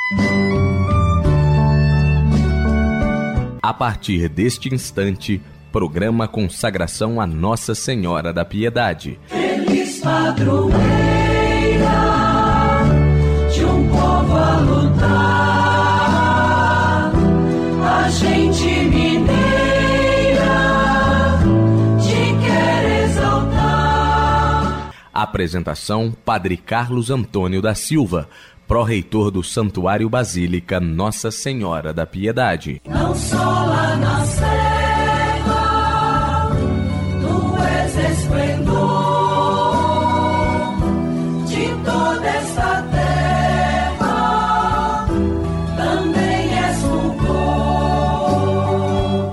A partir deste instante, programa Consagração a Nossa Senhora da Piedade. Feliz padroeira de um povo a lutar, a gente mineira te quer exaltar. Apresentação: Padre Carlos Antônio da Silva, pró-reitor do Santuário Basílica Nossa Senhora da Piedade. Não só lá na serra, tu és esplendor de toda esta terra, também és fulgor.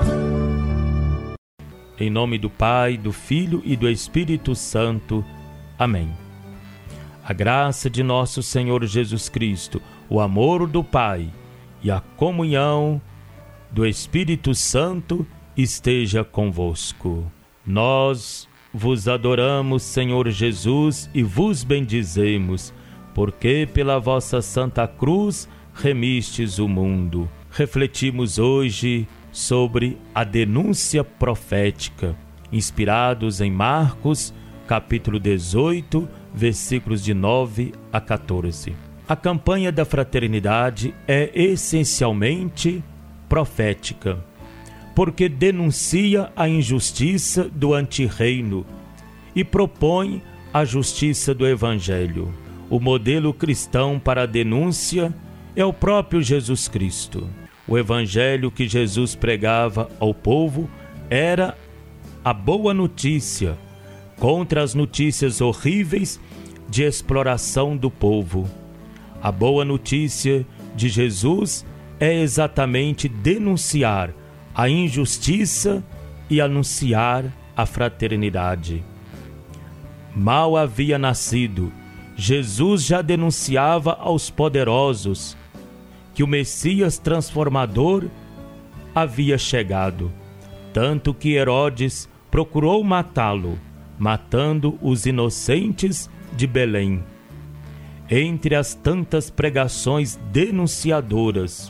Em nome do Pai, do Filho e do Espírito Santo. Amém. A graça de nosso Senhor Jesus Cristo, o amor do Pai e a comunhão do Espírito Santo esteja convosco. Nós vos adoramos, Senhor Jesus, e vos bendizemos, porque pela vossa Santa Cruz remistes o mundo. Refletimos hoje sobre a denúncia profética, inspirados em Marcos, capítulo 18, versículos de 9 a 14. A campanha da fraternidade é essencialmente profética, porque denuncia a injustiça do antirreino e propõe a justiça do Evangelho. O modelo cristão para a denúncia é o próprio Jesus Cristo. O Evangelho que Jesus pregava ao povo era a boa notícia contra as notícias horríveis de exploração do povo. A boa notícia de Jesus é exatamente denunciar a injustiça e anunciar a fraternidade. Mal havia nascido, Jesus já denunciava aos poderosos que o Messias transformador havia chegado, tanto que Herodes procurou matá-lo, matando os inocentes de Belém. Entre as tantas pregações denunciadoras,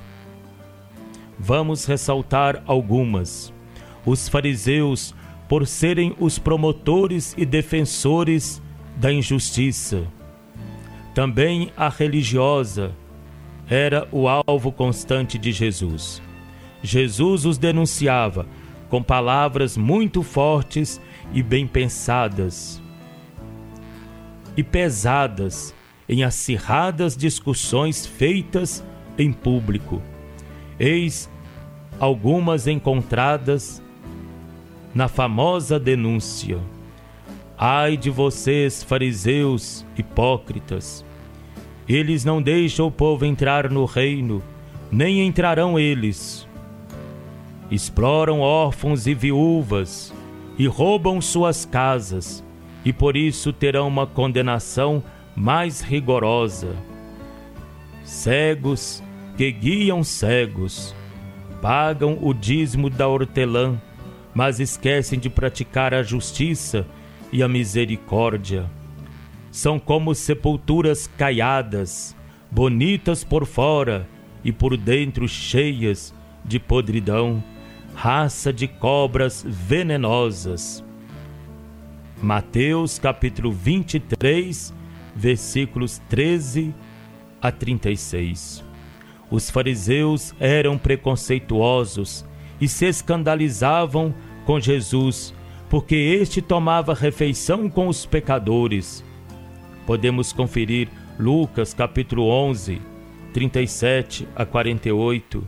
vamos ressaltar algumas. Os fariseus, por serem os promotores e defensores da injustiça. Também a religiosa era o alvo constante de Jesus. Jesus os denunciava com palavras muito fortes e bem pensadas e pesadas em acirradas discussões feitas em público. Eis algumas encontradas na famosa denúncia: ai de vocês, fariseus hipócritas, eles não deixam o povo entrar no reino, nem entrarão eles. Exploram órfãos e viúvas e roubam suas casas, e por isso terão uma condenação mais rigorosa. Cegos que guiam cegos, pagam o dízimo da hortelã, mas esquecem de praticar a justiça e a misericórdia. São como sepulturas caiadas, bonitas por fora e por dentro cheias de podridão, raça de cobras venenosas. Mateus capítulo 23, versículos 13 a 36. Os fariseus eram preconceituosos e se escandalizavam com Jesus, porque este tomava refeição com os pecadores. Podemos conferir Lucas capítulo 11, 37 a 48,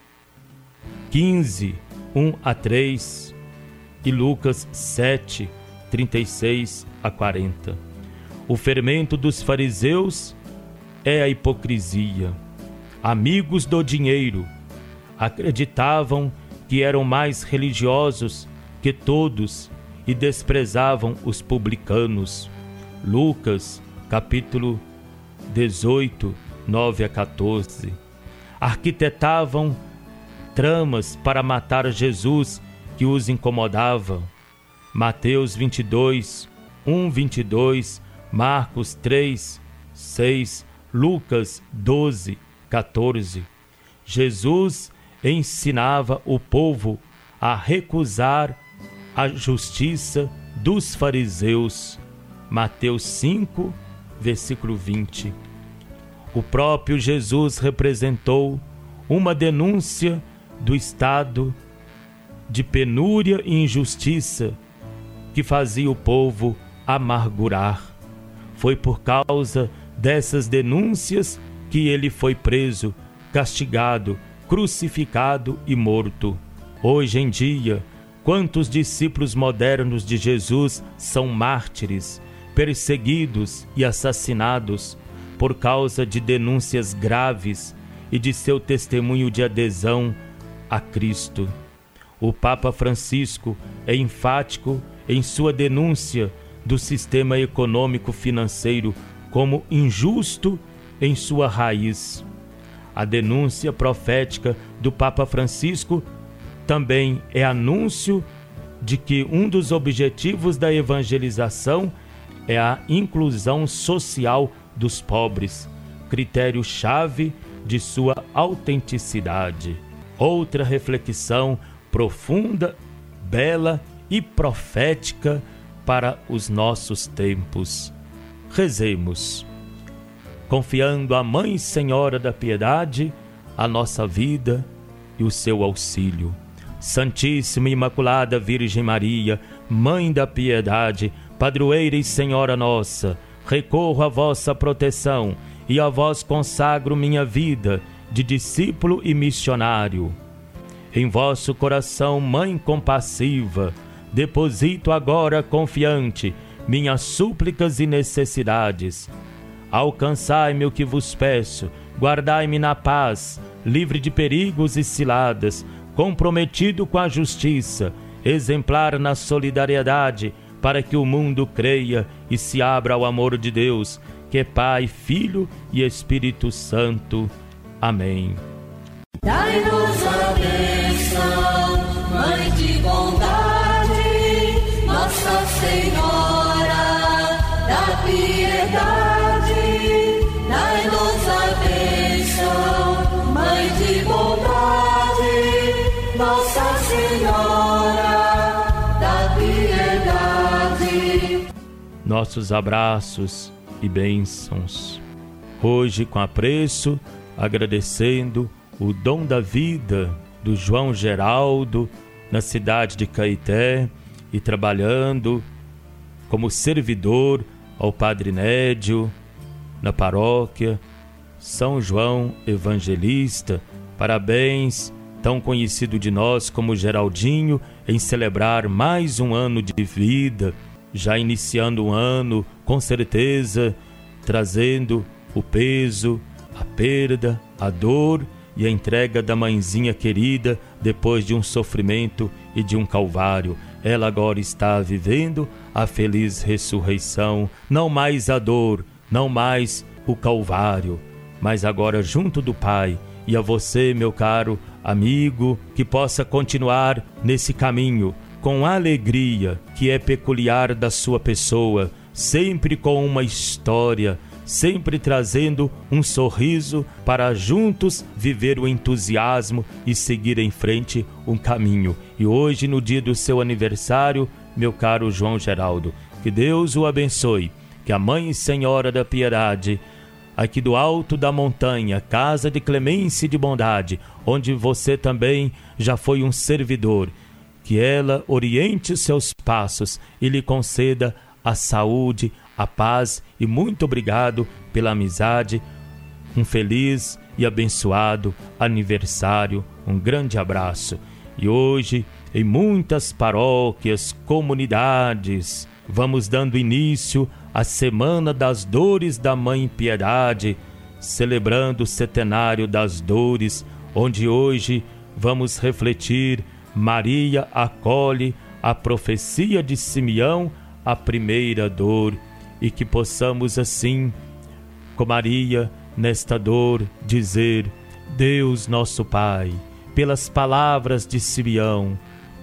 15, 1 a 3 e Lucas 7, 36 a 40. O fermento dos fariseus é a hipocrisia. Amigos do dinheiro, acreditavam que eram mais religiosos que todos e desprezavam os publicanos. Lucas, capítulo 18, 9 a 14. Arquitetavam tramas para matar Jesus que os incomodavam. Mateus 22, 22, Marcos 3, 6, Lucas 12, 14. Jesus ensinava o povo a recusar a justiça dos fariseus. Mateus 5, versículo 20. O próprio Jesus representou uma denúncia do estado de penúria e injustiça que fazia o povo amargurar. Foi por causa dessas denúncias que ele foi preso, castigado, crucificado e morto. Hoje em dia, quantos discípulos modernos de Jesus são mártires, perseguidos e assassinados por causa de denúncias graves e de seu testemunho de adesão a Cristo. O Papa Francisco é enfático em sua denúncia do sistema econômico-financeiro como injusto em sua raiz. A denúncia profética do Papa Francisco também é anúncio de que um dos objetivos da evangelização é a inclusão social dos pobres, critério-chave de sua autenticidade. Outra reflexão profunda, bela e profética para os nossos tempos. Rezemos, confiando à Mãe Senhora da Piedade a nossa vida e o seu auxílio. Santíssima e Imaculada Virgem Maria, Mãe da Piedade, Padroeira e Senhora nossa, recorro à vossa proteção e a vós consagro minha vida de discípulo e missionário. Em vosso coração, Mãe compassiva, deposito agora confiante minhas súplicas e necessidades. Alcançai-me o que vos peço, guardai-me na paz, livre de perigos e ciladas, comprometido com a justiça, exemplar na solidariedade, para que o mundo creia e se abra ao amor de Deus, que é Pai, Filho e Espírito Santo. Amém. Dai-nos a bênção, Mãe de bondade, Nossa Senhora da Piedade. Dai-nos a bênção, Mãe de bondade, Nossa Senhora da Piedade. Nossos abraços e bênçãos. Hoje, com apreço, agradecendo o dom da vida do João Geraldo na cidade de Caeté e trabalhando como servidor ao Padre Nédio na paróquia São João Evangelista. Parabéns, tão conhecido de nós como Geraldinho, em celebrar mais um ano de vida, já iniciando um ano, com certeza, trazendo o peso, a perda, a dor e a entrega da mãezinha querida depois de um sofrimento e de um calvário. Ela agora está vivendo a feliz ressurreição, não mais a dor, não mais o calvário, mas agora junto do Pai. E a você, meu caro amigo, que possa continuar nesse caminho com a alegria que é peculiar da sua pessoa, sempre com uma história, sempre trazendo um sorriso para juntos viver o entusiasmo e seguir em frente um caminho. E hoje, no dia do seu aniversário, meu caro João Geraldo, que Deus o abençoe, que a Mãe Senhora da Piedade, aqui do alto da montanha, casa de clemência e de bondade, onde você também já foi um servidor, que ela oriente os seus passos e lhe conceda a saúde, a paz e muito obrigado pela amizade. Um feliz e abençoado aniversário, um grande abraço. E hoje, em muitas paróquias, comunidades, vamos dando início à Semana das Dores da Mãe Piedade, celebrando o Centenário das Dores, onde hoje vamos refletir: Maria acolhe a profecia de Simeão, a primeira dor, e que possamos assim, com Maria, nesta dor, dizer: Deus nosso Pai, pelas palavras de Simeão,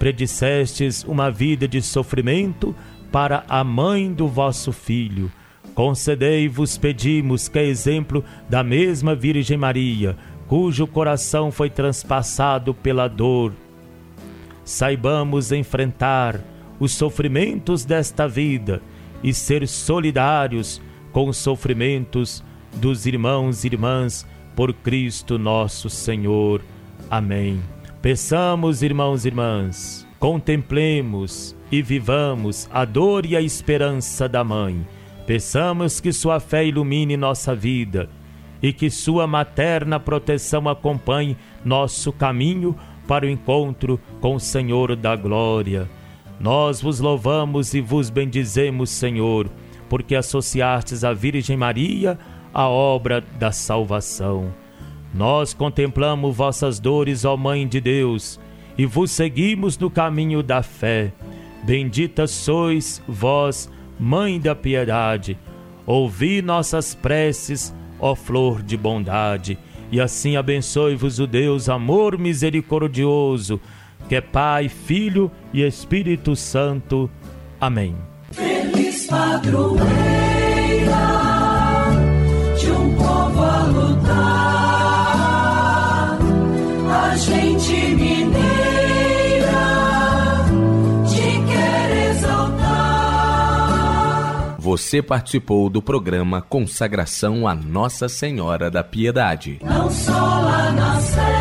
predissestes uma vida de sofrimento para a mãe do vosso Filho. Concedei-vos, pedimos, que é exemplo da mesma Virgem Maria, cujo coração foi transpassado pela dor, saibamos enfrentar os sofrimentos desta vida e ser solidários com os sofrimentos dos irmãos e irmãs por Cristo nosso Senhor. Amém. Peçamos, irmãos e irmãs, contemplemos e vivamos a dor e a esperança da Mãe. Peçamos que sua fé ilumine nossa vida e que sua materna proteção acompanhe nosso caminho para o encontro com o Senhor da glória. Nós vos louvamos e vos bendizemos, Senhor, porque associastes à Virgem Maria a obra da salvação. Nós contemplamos vossas dores, ó Mãe de Deus, e vos seguimos no caminho da fé. Bendita sois vós, Mãe da piedade. Ouvi nossas preces, ó flor de bondade, e assim abençoe-vos o Deus amor misericordioso, que é Pai, Filho e Espírito Santo. Amém. Feliz padroeira de um povo a lutar, a gente mineira te quer exaltar. Você participou do programa Consagração a Nossa Senhora da Piedade. Não só lá na